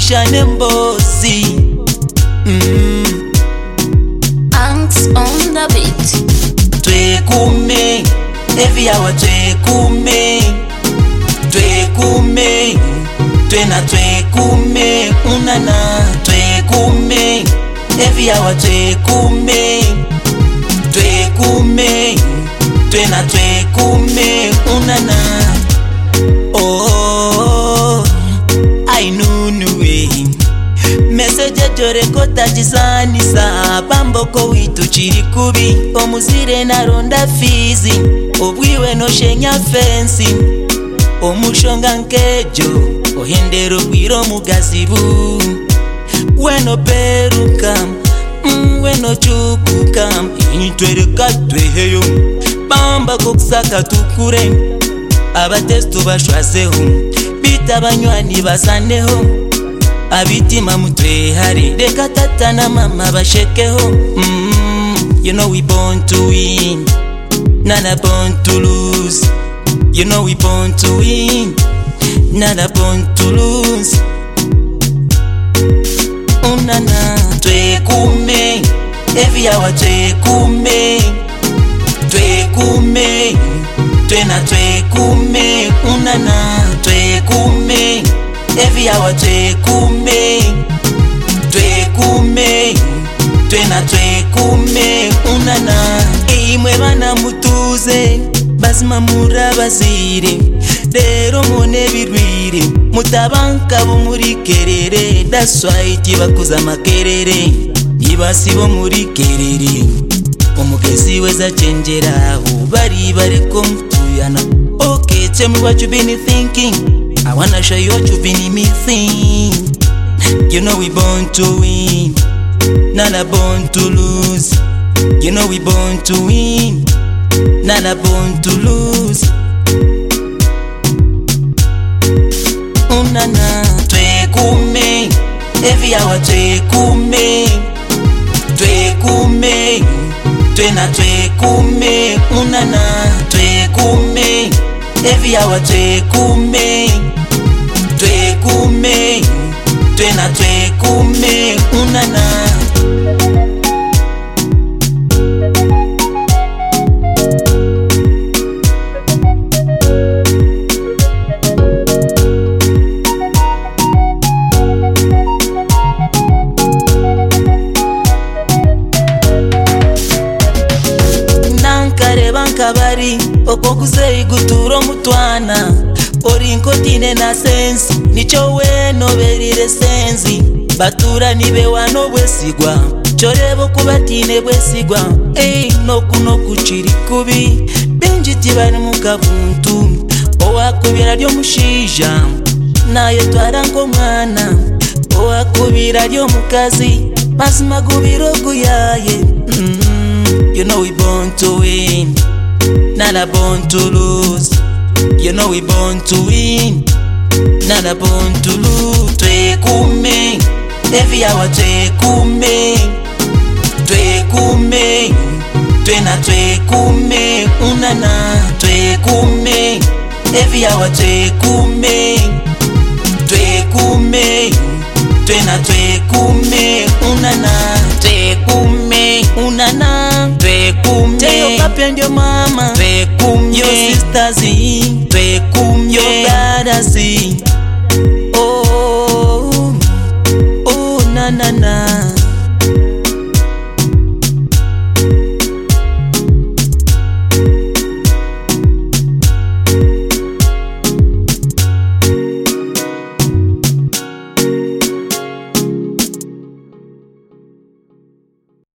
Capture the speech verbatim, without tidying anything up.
Mugisha Nembozi. mm. Anks on the beat. Twekume, every hour twekume, twekume, twena twekume, unana twekume, every hour twekume, twekume, twena twekume, unana. Oh, I know no way. Message joreko tajisani sa bamboko witu chiri kubi omuzire na ronda fizi obwiwe no shenya fensi omushonga nkejo ohendero kwiro mugazibu weno peruka mm, weno chukuka intwereka tweheyo bamba kokusaka tukure abatesto bashwazeho bitabanywani basaneho abitima mutwe hari deka tata na mama bashekeho. mm, You know we born to win, nana born to lose. You know we born to win, nana born to lose. Unana twekume, every hour twekume, twekume, twena twekume, unana twekume, every hour twekume, twekume, twena twekume, unana. Imwe bana mutuze basima murabazire rero mone birwire mutabanka bo muri kerere daswaiti bakuza makerere ibasibo muri kerere umugezi weza chenjera ubari bareko mutuyana. Okay, tell me what you been thinking. I wanna show you what you been missing. You know we born to win, nana born to lose. You know we born to win, nana born to lose. Unana twekume, every hour twekume, twekume, twena twekume, unana twekume, every hour twekume, twekume, twena twekume, unana. Nankare bankabari okokuze iguturo mutwana orinkotine na sensi nicho weno berire senzi batura nibe wano bwesigwa chorebo kubatine bwesigwa. Ey no kuno kuchiri kubi benjiti bari mukabuntu owakubira ryo mushija nayo twarango mwana owakubira ryo mukazi basima gubiro guyaye. mm. You know we born to win, nana born to lose. You know we born to win, nana born to lose. Twekume, every hour twekume, twekume, twena twekume, unana twekume, every hour twekume, twekume, twena twekume, unana twekume, unana twekume. Teyo kapendo mama twekume, yo sisters twekume, yo brothers. Oh, oh, na na na.